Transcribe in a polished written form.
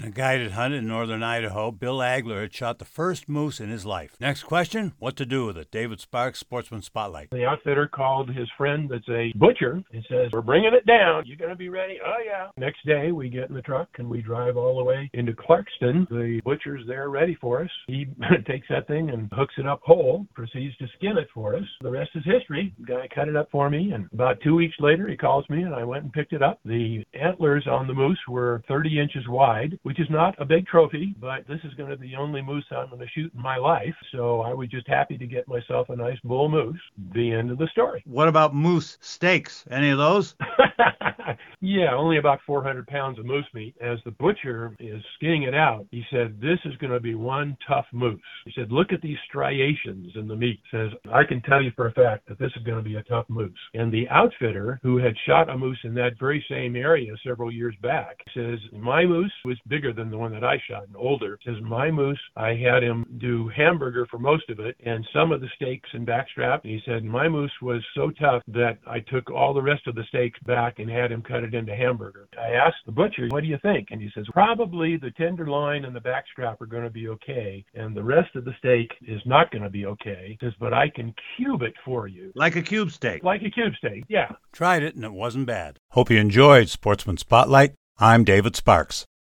a guided hunt in northern Idaho, Bill Agler had shot the first moose in his life. Next question, what to do with it? David Sparks, Sportsman Spotlight. The outfitter called his friend that's a butcher and says, "We're bringing it down. You going to be ready?" "Oh, yeah." Next day, we get in the truck and we drive all the way into Clarkston. The butcher's there ready for us. He takes that thing and hooks it up whole, proceeds to skin it for us. The rest is history. The guy cut it up for me, and about 2 weeks later, he calls me, and I went and picked it up. The antlers on the moose were 30 inches wide, which is not a big trophy, but this is going to be the only moose I'm going to shoot in my life, so I was just happy to get myself a nice bull moose. The end of the story. What about moose steaks? Any of those? Yeah, only about 400 pounds of moose meat. As the butcher is skinning it out, he said, "This is going to be one tough moose." He said, "Look at these striations in the meat." He says, "I can tell you for a fact that this is going to be a tough moose." And the outfitter, who had shot a moose in that very same area several years back, says, "My moose was bigger than the one that I shot and older." Says, "My moose, I had him do hamburger for most of it and some of the steaks and backstrap." He said, "My moose was so tough that I took all the rest of the steaks back and had him cut it into hamburger." I asked the butcher, "What do you think?" And he says, "Probably the tenderloin and the backstrap are going to be okay, and the rest of the steak is not going to be okay." He says, "But I can cube it for you." Like a cube steak. Like a cube steak, yeah. Tried it and it wasn't bad. Hope you enjoyed Sportsman Spotlight. I'm David Sparks.